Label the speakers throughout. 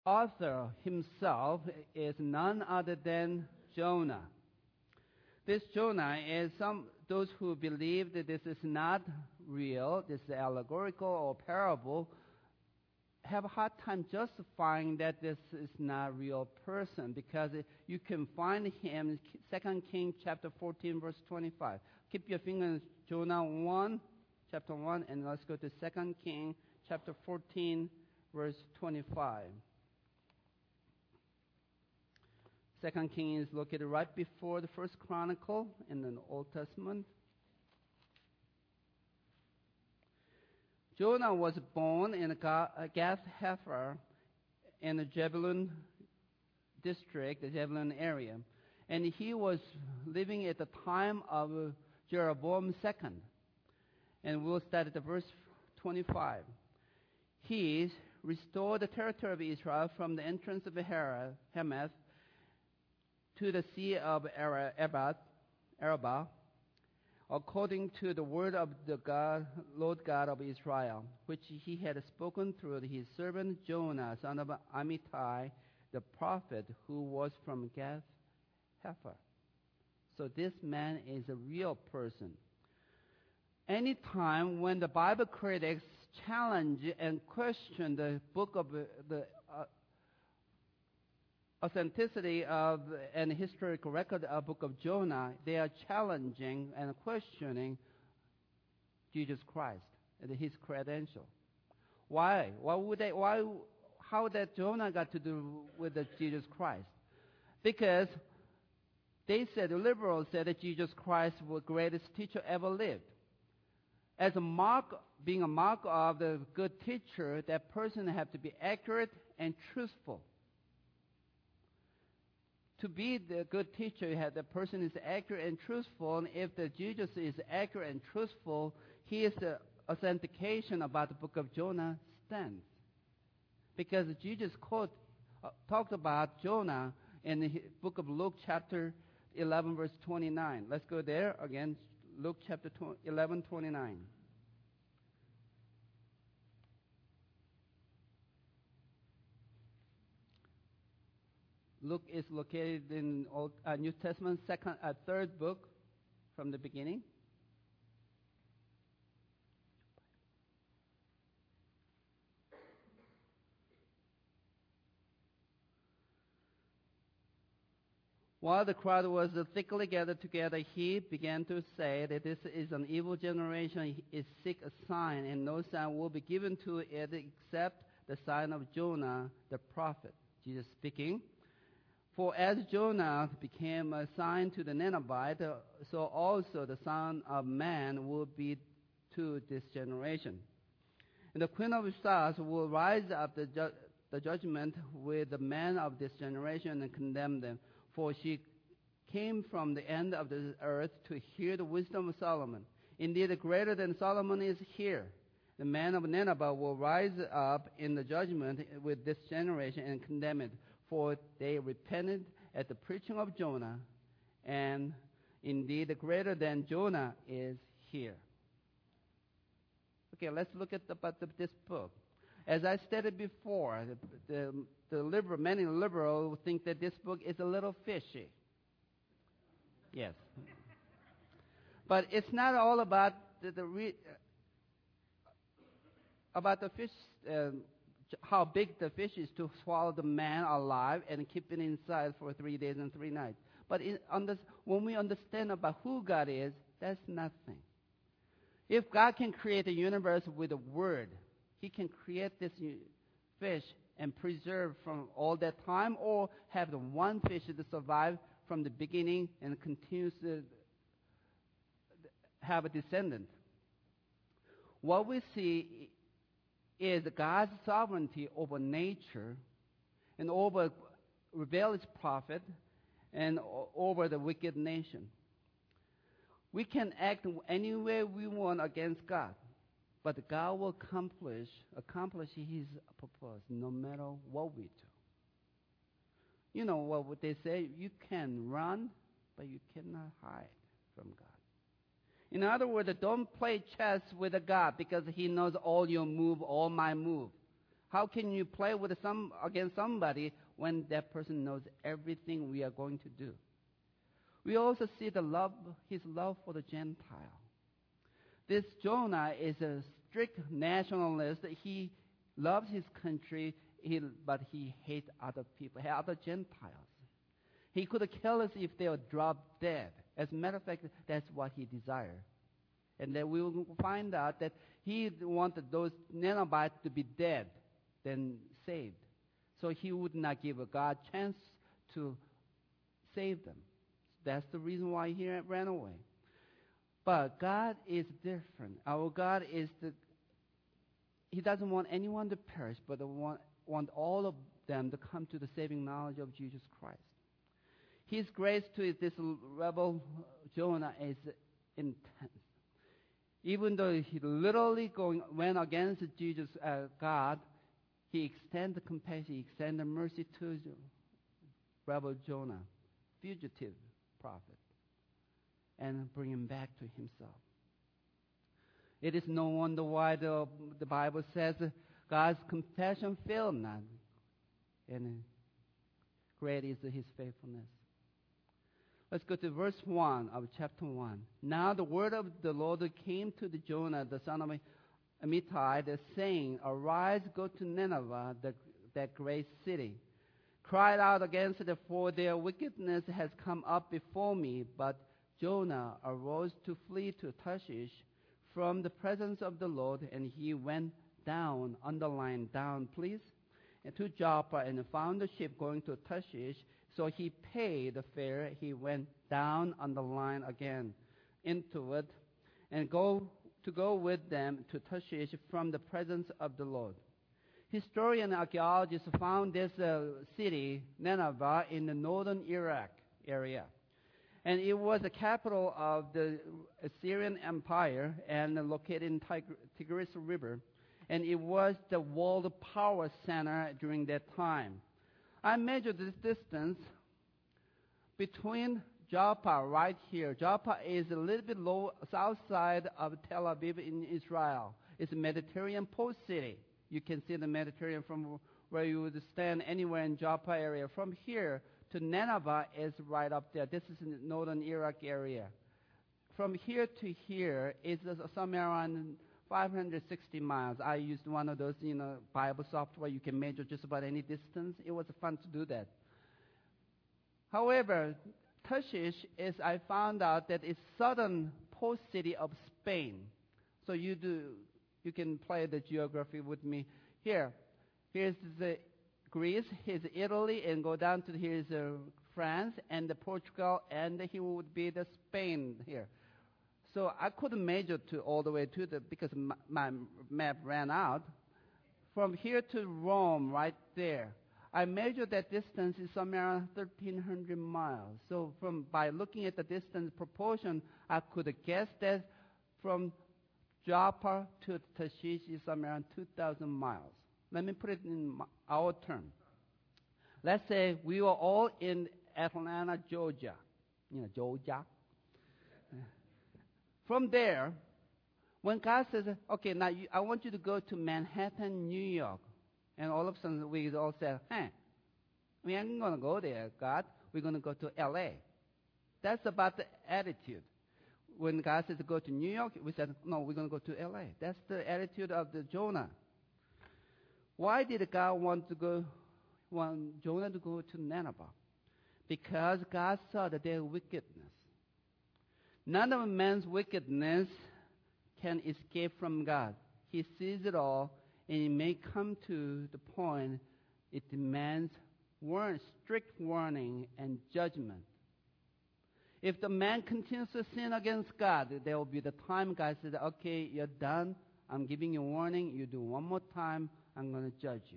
Speaker 1: author himself is none other than Jonah. This Jonah is those who believe that this is not real, this is allegorical or parable, have a hard time justifying that this is not a real person, because you can find him in 2 Kings chapter 14, verse 25. Keep your finger in Jonah 1, chapter 1, and let's go to 2 Kings chapter 14, verse 25. 2 Kings is located right before the First Chronicle in the Old Testament. Jonah was born in Gath-hepher in the Zebulun district, the Zebulun area. And he was living at the time of Jeroboam II. And we'll start at the verse 25. He restored the territory of Israel from the entrance of Hamath to the sea of Arabah, according to the word of the Lord God of Israel, which he had spoken through his servant Jonah, son of Amittai, the prophet, who was from Gath-hepher. So this man is a real person. Anytime when the Bible critics challenge and question the book of the authenticity of and historical record of book of Jonah, they are challenging and questioning Jesus Christ and his credential. Why? How that Jonah got to do with the Jesus Christ? Because they said, the liberals said that Jesus Christ was the greatest teacher ever lived. As a mark, being a mark of the good teacher, that person have to be accurate and truthful. To be the good teacher, the person is accurate and truthful. And if the Jesus is accurate and truthful, he is the authentication about the book of Jonah stands. Because Jesus talked about Jonah in the book of Luke chapter 11, verse 29. Let's go there again. Luke chapter 11, 29. Luke is located in New Testament, third book from the beginning. While the crowd was thickly gathered together, he began to say that this is an evil generation. It seeks a sign, and no sign will be given to it except the sign of Jonah the prophet. Jesus speaking. For as Jonah became a sign to the Ninevites, so also the Son of Man will be to this generation. And the Queen of Stars will rise up the judgment with the men of this generation and condemn them. For she came from the end of the earth to hear the wisdom of Solomon. Indeed, greater than Solomon is here. The man of Nineveh will rise up in the judgment with this generation and condemn it. For they repented at the preaching of Jonah, and indeed greater than Jonah is here. Okay, let's look at this book. As I stated before, many liberals think that this book is a little fishy. Yes. But it's not all about about the fish, how big the fish is to swallow the man alive and keep it inside for 3 days and 3 nights. But when we understand about who God is, that's nothing. If God can create a universe with a word, he can create this fish and preserve from all that time, or have the one fish to survive from the beginning and continues to have a descendant. What we see is God's sovereignty over nature and over rebellious prophet and over the wicked nation. We can act any way we want against God, but God will accomplish his purpose no matter what we do. You know what they say, you can run, but you cannot hide from God. In other words, don't play chess with God because he knows all your move, all my move. How can you play with against somebody when that person knows everything we are going to do? We also see his love for the Gentile. This Jonah is a strict nationalist. He loves his country, but he hates other people, other Gentiles. He could kill us if they were dropped dead. As a matter of fact, that's what he desired. And then we will find out that he wanted those Ninevites to be dead than saved. So he would not give a God chance to save them. That's the reason why he ran away. But God is different. Our God He doesn't want anyone to perish, but want all of them to come to the saving knowledge of Jesus Christ. His grace to this rebel Jonah is intense. Even though he literally went against Jesus, God, he extended compassion, he extended mercy to rebel Jonah, fugitive prophet, and bring him back to himself. It is no wonder why the Bible says God's compassion failed not, and great is his faithfulness. Let's go to verse 1 of chapter 1. Now the word of the Lord came to the Jonah, the son of Amittai, saying, Arise, go to Nineveh, that great city. Cried out against it, for their wickedness has come up before me. But Jonah arose to flee to Tarshish from the presence of the Lord, and he went down, underline down, please, and to Joppa, and found a ship going to Tarshish. So he paid the fare. He went down, underline again, into it, and go with them to Tarshish from the presence of the Lord. Historian and archaeologists found this city, Nineveh, in the northern Iraq area. And it was the capital of the Assyrian Empire and located in Tigris River. And it was the world power center during that time. I measured this distance between Joppa right here. Joppa is a little bit low south side of Tel Aviv in Israel. It's a Mediterranean port city. You can see the Mediterranean from where you would stand anywhere in Joppa area. From here to Nineveh is right up there. This is in the northern Iraq area. From here to here is somewhere around 560 miles. I used one of those, Bible software. You can measure just about any distance. It was fun to do that. However, Tarshish I found out that it's southern port city of Spain. So you can play the geography with me. Here's the Greece, here's Italy, and go down to here's France and the Portugal, and here would be the Spain here. So I couldn't measure all the way because my map ran out. From here to Rome, right there, I measured that distance is somewhere around 1,300 miles. So by looking at the distance proportion, I could guess that from Joppa to Tarshish is somewhere around 2,000 miles. Let me put it in our term. Let's say we were all in Atlanta, Georgia. Georgia. From there, when God says, okay, now I want you to go to Manhattan, New York, and all of a sudden we all said, we ain't going to go there, God. We're going to go to L.A. That's about the attitude. When God says to go to New York, we said, no, we're going to go to L.A. That's the attitude of the Jonah. Why did God want Jonah to go to Nineveh? Because God saw that their wickedness. None of man's wickedness can escape from God. He sees it all, and it may come to the point it demands strict warning and judgment. If the man continues to sin against God, there will be the time God says, okay, you're done. I'm giving you a warning. You do one more time, I'm going to judge you.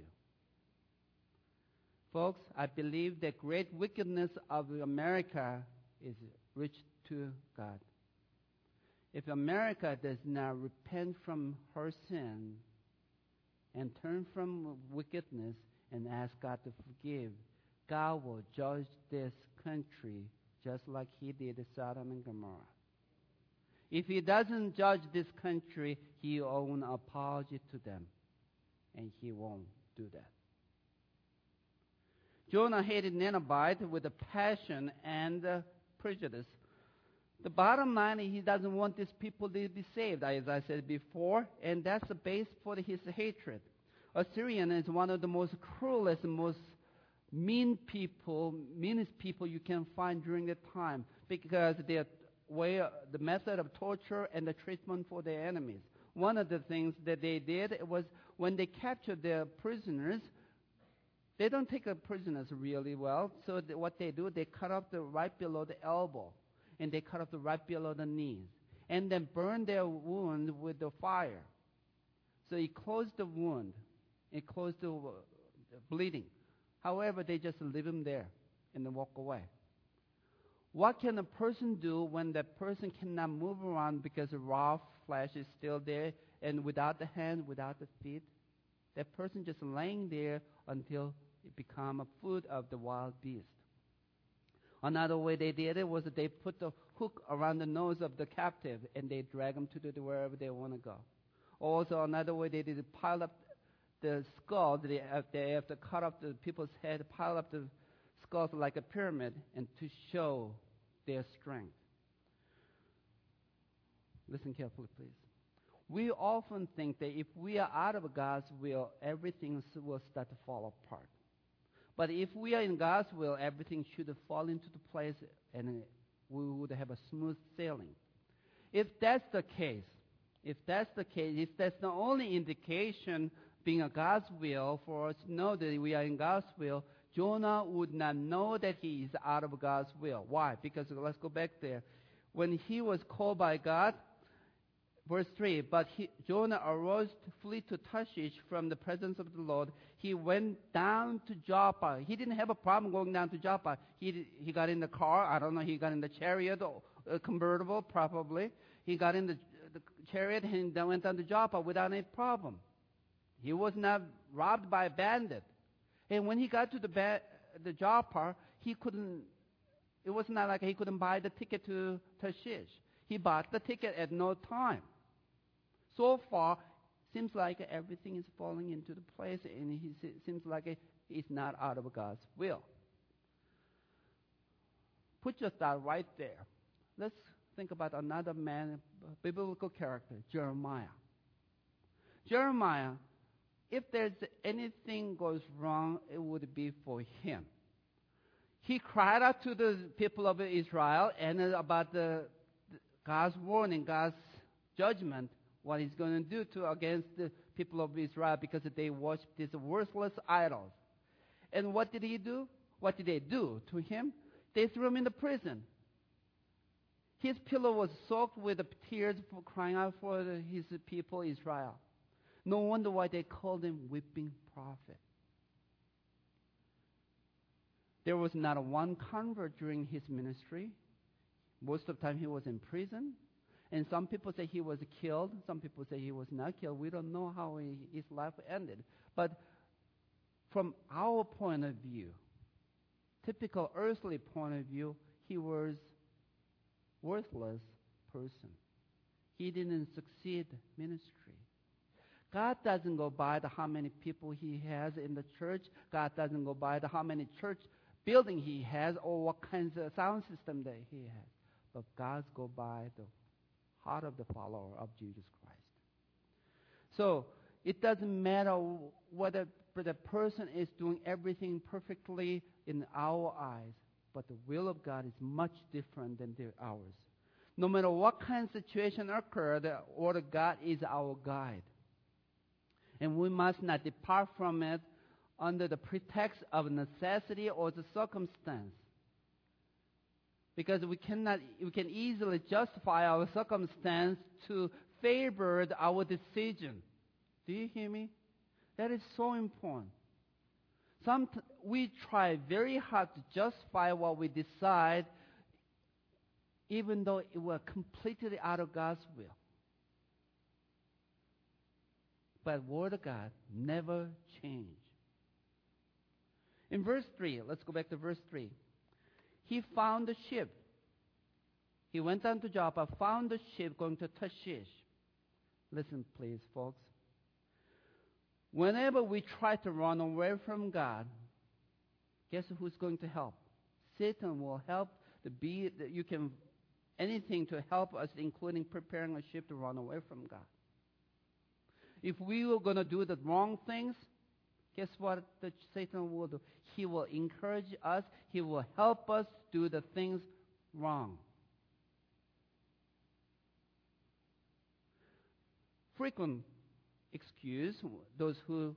Speaker 1: Folks, I believe the great wickedness of America is reached to God. If America does not repent from her sin and turn from wickedness and ask God to forgive, God will judge this country just like he did Sodom and Gomorrah. If he doesn't judge this country, he will owe an apology to them, and he won't. do that. Jonah hated Nineveh with a passion and prejudice. The bottom line is he doesn't want these people to be saved, as I said before, and that's the base for his hatred. Assyrian is one of the most cruelest, most meanest people you can find during that time, because their way, the method of torture and the treatment for their enemies. One of the things that they did was when they captured their prisoners, they don't take the prisoners really well. So what they do, they cut off right below the elbow, and they cut off right below the knees, and then burn their wound with the fire. So it closed the wound, it closed the bleeding. However, they just leave him there and then walk away. What can a person do when that person cannot move around because the raw flesh is still there, and without the hand, without the feet? That person just laying there until it become a food of the wild beast. Another way they did it was that they put the hook around the nose of the captive and they drag them to wherever they want to go. Also, another way they did pile up the skull. They have to cut off the people's head, pile up the skulls like a pyramid, and to show their strength. Listen carefully, please. We often think that if we are out of God's will, everything will start to fall apart. But if we are in God's will, everything should fall into the place and we would have a smooth sailing. If that's the case, if that's the only indication being a God's will for us to know that we are in God's will, Jonah would not know that he is out of God's will. Why? Because let's go back there. When he was called by God, verse 3, but Jonah arose to flee to Tarshish from the presence of the Lord. He went down to Joppa. He didn't have a problem going down to Joppa. He got in the car. I don't know, he got in the chariot, or convertible probably. He got in the chariot and then went down to Joppa without any problem. He was not robbed by a bandit. And when he got to the Joppa, it was not like he couldn't buy the ticket to Tarshish. He bought the ticket at no time. So far, seems like everything is falling into the place, and seems like he's not out of God's will. Put your thought right there. Let's think about another man, biblical character, Jeremiah. Jeremiah, if there's anything goes wrong, it would be for him. He cried out to the people of Israel and about God's warning, God's judgment, what he's going to do against the people of Israel because they worship these worthless idols. And what did he do? What did they do to him? They threw him in the prison. His pillow was soaked with tears for crying out for his people, Israel. No wonder why they called him weeping prophet. There was not one convert during his ministry. Most of the time he was in prison. And some people say he was killed. Some people say he was not killed. We don't know how his life ended. But from our point of view, typical earthly point of view, he was worthless person. He didn't succeed ministry. God doesn't go by how many people he has in the church. God doesn't go by how many church building he has or what kinds of sound system that he has. But God goes by the heart of the follower of Jesus Christ. So it doesn't matter whether the person is doing everything perfectly in our eyes, but the will of God is much different than ours. No matter what kind of situation occurs, the word of God is our guide. And we must not depart from it under the pretext of necessity or the circumstance. Because we can easily justify our circumstance to favor our decision. Do you hear me? That is so important. We try very hard to justify what we decide, even though it was completely out of God's will. But Word of God never changed. In verse 3, let's go back to verse 3. He found the ship. He went down to Joppa, found the ship going to Tarshish. Listen, please, folks. Whenever we try to run away from God, guess who's going to help? Satan will help anything to help us, including preparing a ship to run away from God. If we were going to do the wrong things, guess what Satan will do? He will encourage us. He will help us do the things wrong. Frequent excuse, those who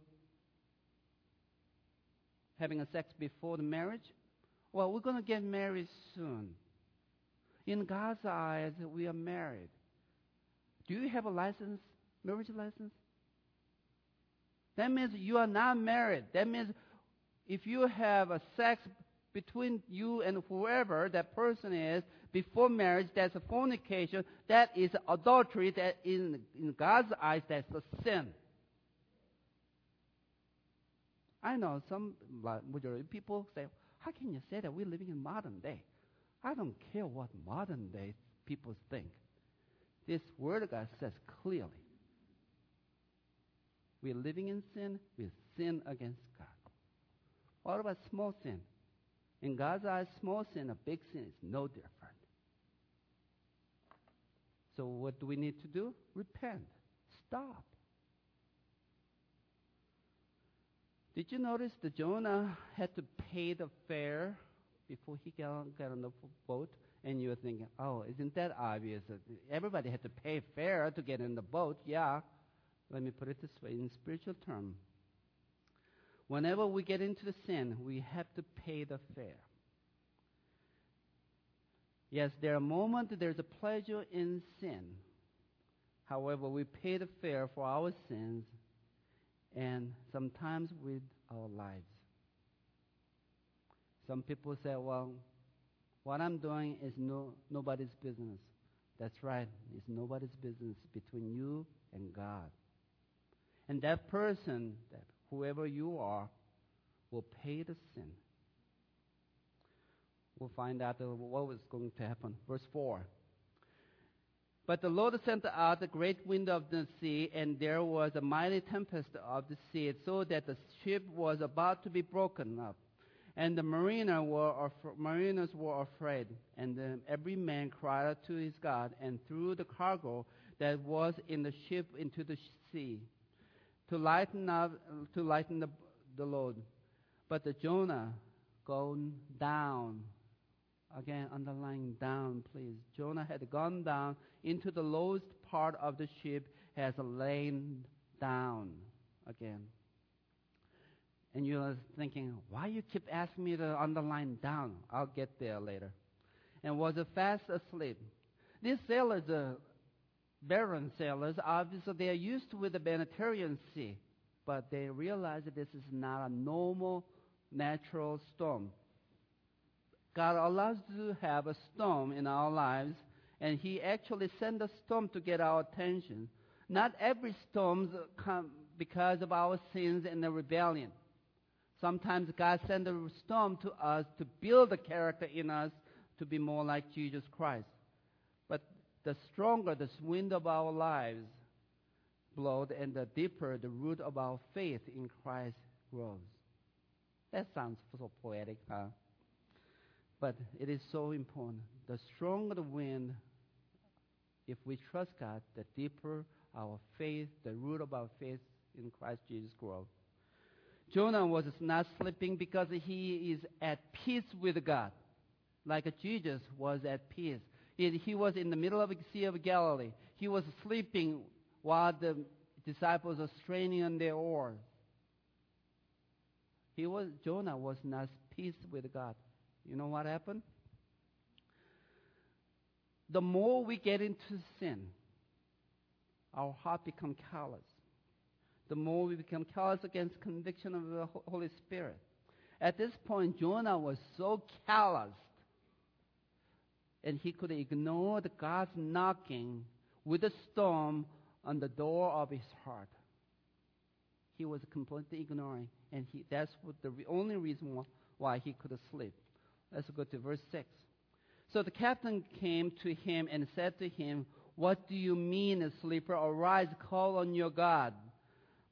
Speaker 1: having a sex before the marriage, well, we're going to get married soon. In God's eyes, we are married. Do you have a license, marriage license? That means you are not married. That means if you have a sex between you and whoever that person is before marriage, that's a fornication. That is adultery. That in God's eyes, that's a sin. I know some majority of people say, how can you say that we're living in modern day? I don't care what modern day people think. This word of God says clearly, we're living in sin, we sin against God. What about small sin? In God's eyes, small sin, a big sin is no different. So what do we need to do? Repent. Stop. Did you notice that Jonah had to pay the fare before he got on the boat? And you're thinking, oh, isn't that obvious? Everybody had to pay fare to get in the boat. Yeah. Let me put it this way, in spiritual terms. Whenever we get into the sin, we have to pay the fare. Yes, there are moments there's a pleasure in sin. However, we pay the fare for our sins and sometimes with our lives. Some people say, well, what I'm doing is nobody's business. That's right. It's nobody's business between you and God. And that person, whoever you are, will pay the sin. We'll find out what was going to happen. Verse 4. But the Lord sent out the great wind of the sea, and there was a mighty tempest of the sea, so that the ship was about to be broken up. And the mariners were afraid, and every man cried out to his God, and threw the cargo that was in the ship into the sea, to lighten the load. But the Jonah gone down. Again, underline down, please. Jonah had gone down into the lowest part of the ship, has lain down again. And you're thinking, why you keep asking me to underline down? I'll get there later. And was fast asleep. These sailors, barren sailors, obviously they are used with the Mediterranean Sea, but they realize that this is not a normal, natural storm. God allows to have a storm in our lives, and He actually sent a storm to get our attention. Not every storm comes because of our sins and the rebellion. Sometimes God sends a storm to us to build the character in us to be more like Jesus Christ. But the stronger the wind of our lives blows, and the deeper the root of our faith in Christ grows. That sounds so poetic, huh? But it is so important. The stronger the wind, if we trust God, the deeper our faith, the root of our faith in Christ Jesus grows. Jonah was not sleeping because he is at peace with God, like Jesus was at peace. He was in the middle of the Sea of Galilee. He was sleeping while the disciples were straining on their oars. Jonah was not at peace with God. You know what happened? The more we get into sin, our heart becomes callous. The more we become callous against conviction of the Holy Spirit. At this point, Jonah was so calloused, and he could ignore the God's knocking with a storm on the door of his heart. He was completely ignoring, and that's the only reason why he could sleep. Let's go to verse 6. So the captain came to him and said to him, "What do you mean, sleeper? Arise, call on your God."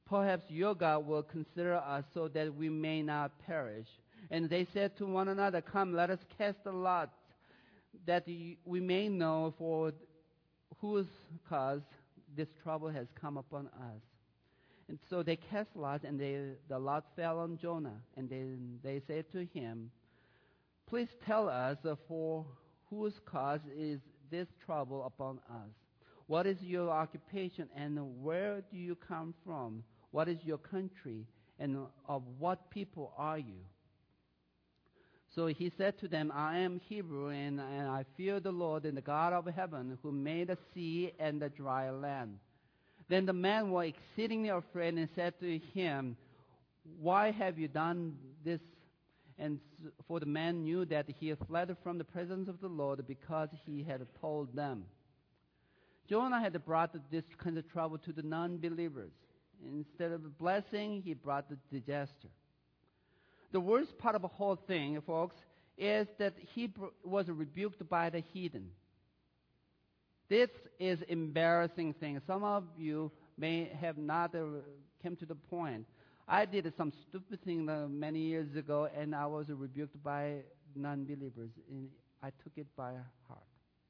Speaker 1: perhaps your God will consider us so that we may not perish. And they said to one another, come, let us cast a lot, that we may know for whose cause this trouble has come upon us. And so they cast lots, and the lot fell on Jonah. And they said to him, please tell us for whose cause is this trouble upon us. What is your occupation, and where do you come from? What is your country, and of what people are you? So he said to them, I am Hebrew, and I fear the Lord, and the God of heaven, who made the sea and the dry land. Then the men were exceedingly afraid and said to him, why have you done this? And for the man knew that he had fled from the presence of the Lord because he had told them. Jonah had brought this kind of trouble to the non-believers. Instead of blessing, he brought the disaster. The worst part of the whole thing, folks, is that he was rebuked by the heathen. This is embarrassing thing. Some of you may have not come to the point. I did some stupid thing many years ago, and I was rebuked by non-believers, and I took it by heart.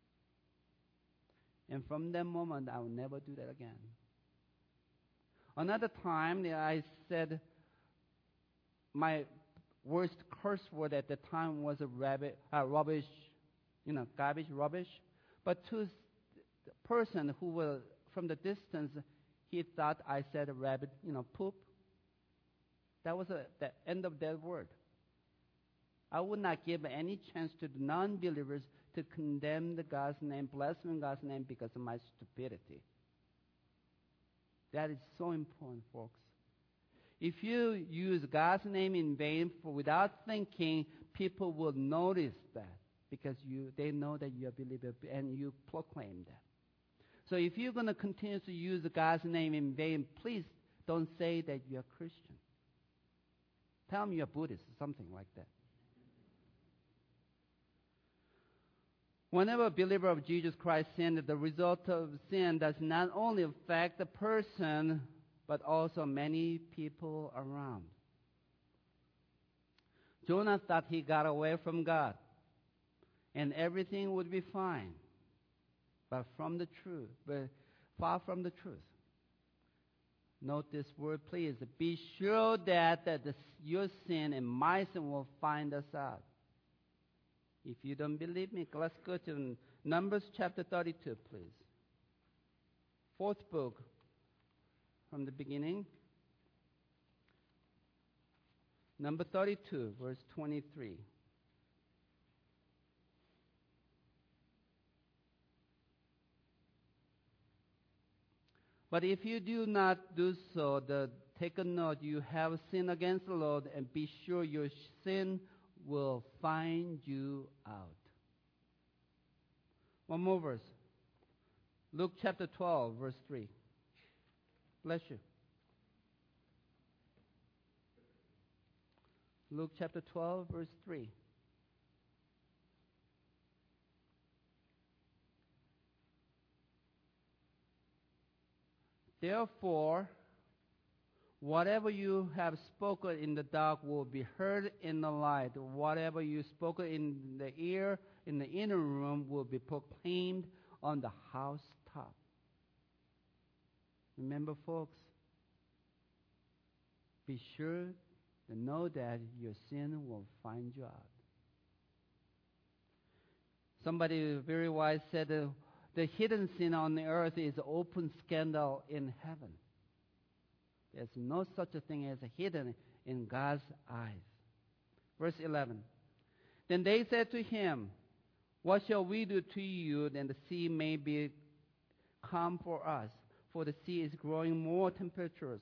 Speaker 1: And from that moment, I will never do that again. Another time, I said my worst curse word at the time was rubbish, garbage, rubbish. But to the person who was from the distance, he thought I said rabbit, poop. That was the end of that word. I would not give any chance to the non-believers to condemn God's name, blaspheme God's name because of my stupidity. That is so important, folks. If you use God's name in vain without thinking, people will notice that because they know that you're a believer and you proclaim that. So if you're going to continue to use God's name in vain, please don't say that you're a Christian. Tell them you're Buddhist, something like that. Whenever a believer of Jesus Christ sinned, the result of sin does not only affect the person, but also many people around. Jonah thought he got away from God, and everything would be fine. But far from the truth. Note this word, please. Be sure that your sin and my sin will find us out. If you don't believe me, let's go to Numbers chapter 32, please. Fourth book from the beginning. Number 32, verse 23. But if you do not do so, take a note, you have sinned against the Lord, and be sure your sin will find you out. One more verse. Luke chapter 12, verse 3. Bless you. Luke chapter 12, verse 3. Therefore, whatever you have spoken in the dark will be heard in the light. Whatever you spoken in the ear, in the inner room, will be proclaimed on the housetop. Remember, folks, be sure to know that your sin will find you out. Somebody very wise said, the hidden sin on the earth is open scandal in heaven. There's no such a thing as a hidden in God's eyes. Verse 11. Then they said to him, what shall we do to you that the sea may be calm for us? For the sea is growing more tempestuous.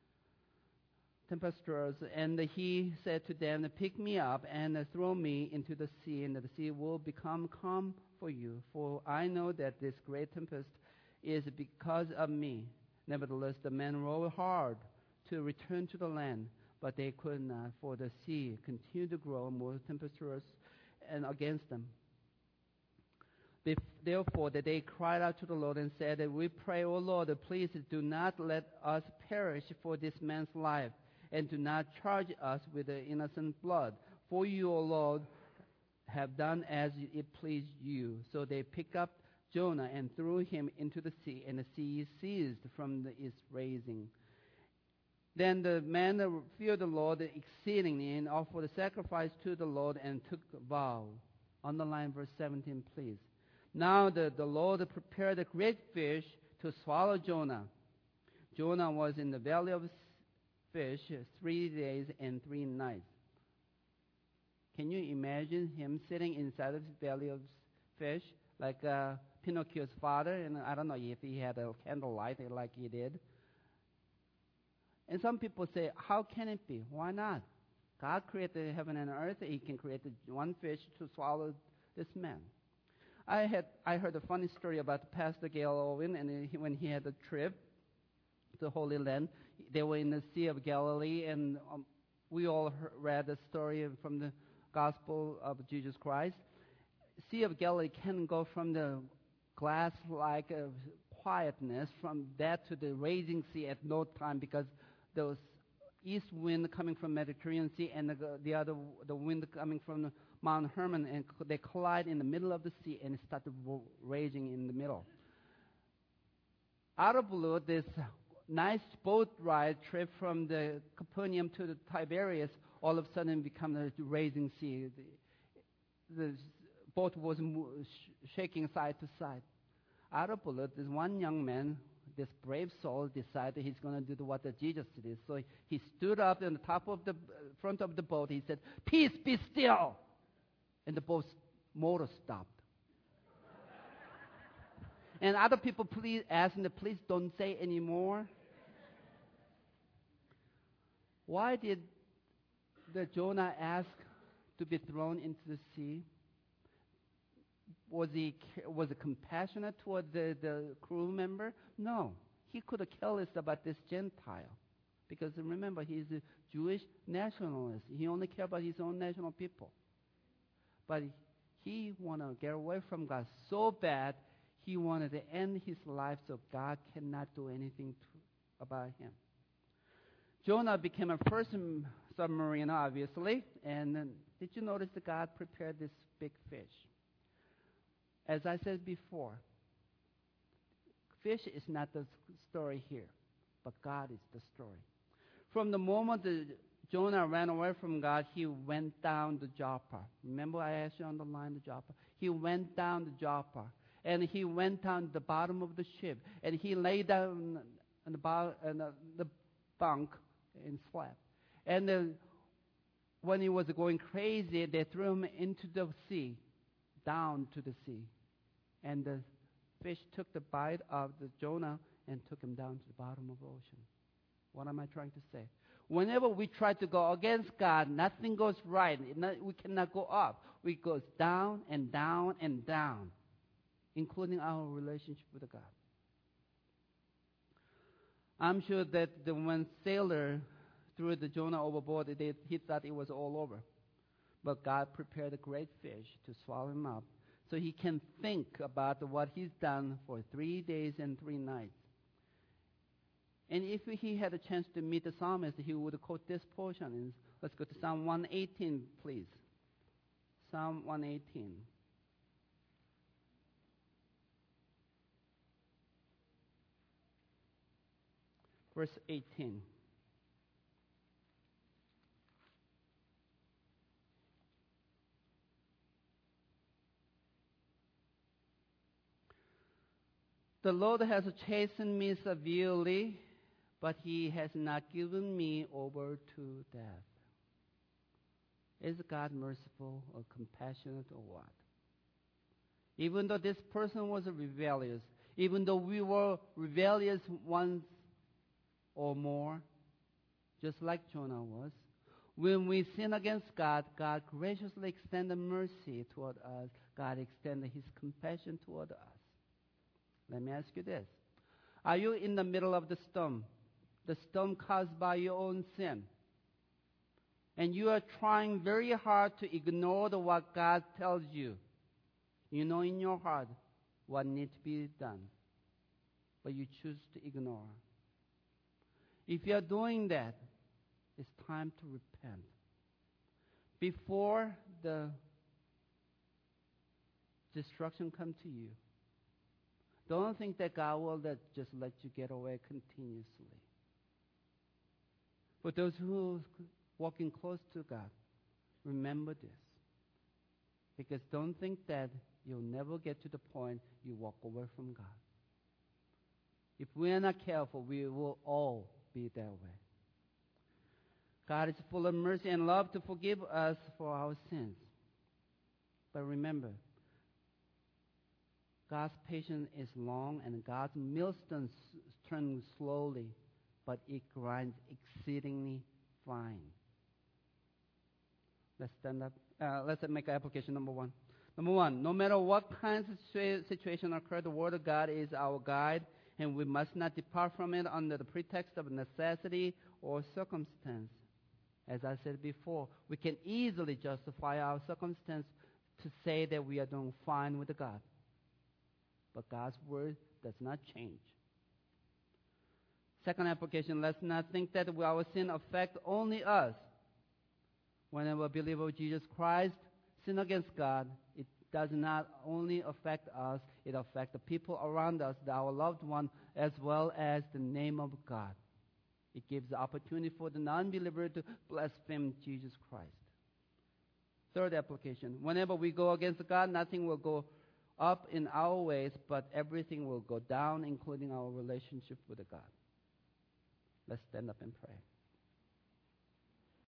Speaker 1: And he said to them, pick me up and throw me into the sea, and the sea will become calm for you. For I know that this great tempest is because of me. Nevertheless, the men rowed hard to return to the land, but they could not, for the sea continued to grow more tempestuous and against them. Therefore, they cried out to the Lord and said, "We pray, O Lord, please do not let us perish for this man's life, and do not charge us with the innocent blood. For you, O Lord, have done as it pleased you." So they picked up Jonah and threw him into the sea, and the sea ceased from its raging. Then the man feared the Lord exceedingly and offered a sacrifice to the Lord and took a vow. Underline verse 17, please. Now the Lord prepared a great fish to swallow Jonah. Jonah was in the belly of fish 3 days and 3 nights. Can you imagine him sitting inside of the belly of fish like Pinocchio's father? And I don't know if he had a candlelight like he did. And some people say, how can it be? Why not? God created heaven and earth. He can create one fish to swallow this man. I heard a funny story about Pastor Gail Owen, and when he had a trip to Holy Land, they were in the Sea of Galilee, and we all read the story from the Gospel of Jesus Christ. Sea of Galilee can go from the glass-like quietness from that to the raging sea at no time, because those east wind coming from Mediterranean Sea and the wind coming from Mount Hermon, and they collide in the middle of the sea and it started raging in the middle. Out of blue, this nice boat ride trip from the Capernaum to the Tiberias all of a sudden become a raging sea. The boat was shaking side to side. Out of blue, this one young man, this brave soul, decided he's going to do what Jesus did. So he stood up on the top of the front of the boat. He said, "Peace, be still." And the boat's motor stopped. And other people asked him, "Please don't say anymore." Why did the Jonah ask to be thrown into the sea? Was it compassionate toward the crew member? No. He could have cared less about this Gentile. Because remember, he's a Jewish nationalist. He only cared about his own national people. But he wanted to get away from God so bad, he wanted to end his life so God cannot do anything about him. Jonah became a first submariner, obviously. And did you notice that God prepared this big fish? As I said before, fish is not the story here, but God is the story. From the moment that Jonah ran away from God, he went down the Joppa. Remember I asked you on the line, the Joppa? He went down the Joppa, and he went down the bottom of the ship, and he lay down on the bunk and slept. And when he was going crazy, they threw him into the sea, down to the sea. And the fish took the bite of the Jonah and took him down to the bottom of the ocean. What am I trying to say? Whenever we try to go against God, nothing goes right. We cannot go up. We go down and down and down, including our relationship with God. I'm sure that when sailor threw the Jonah overboard, he thought it was all over. But God prepared a great fish to swallow him up, so he can think about what he's done for 3 days and 3 nights. And if he had a chance to meet the psalmist, he would quote this portion. Let's go to Psalm 118, please. Psalm 118. Verse 18. The Lord has chastened me severely, but he has not given me over to death. Is God merciful or compassionate or what? Even though this person was rebellious, even though we were rebellious once or more, just like Jonah was, when we sin against God, God graciously extended mercy toward us. God extended his compassion toward us. Let me ask you this. Are you in the middle of the storm? The storm caused by your own sin. And you are trying very hard to ignore what God tells you. You know in your heart what needs to be done, but you choose to ignore. If you are doing that, it's time to repent. Before the destruction comes to you, don't think that God will just let you get away continuously. For those who are walking close to God, remember this. Because don't think that you'll never get to the point you walk away from God. If we are not careful, we will all be that way. God is full of mercy and love to forgive us for our sins. But remember, God's patience is long and God's millstone turns slowly, but it grinds exceedingly fine. Let's stand up. Let's make application number one. Number one, no matter what kinds of situation occur, the Word of God is our guide, and we must not depart from it under the pretext of necessity or circumstance. As I said before, we can easily justify our circumstance to say that we are doing fine with God. But God's Word does not change. Second application, let's not think that our sin affects only us. Whenever a believer of Jesus Christ sin against God, it does not only affect us, it affects the people around us, our loved one, as well as the name of God. It gives the opportunity for the non-believer to blaspheme Jesus Christ. Third application, whenever we go against God, nothing will go up in our ways, but everything will go down, including our relationship with God. Let's stand up and pray.